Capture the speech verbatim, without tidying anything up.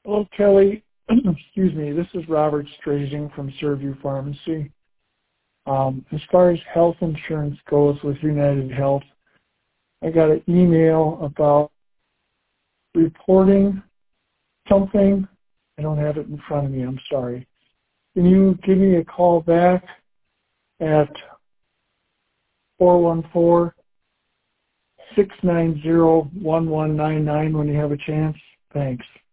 Hello, Kelly. Excuse me. This is Robert Strazing from Servview Pharmacy. Um, as far as health insurance goes with United Health, I got an email about reporting something. I don't have it in front of me. I'm sorry. Can you give me a call back at four one four, six nine zero, one one nine nine when you have a chance? Thanks.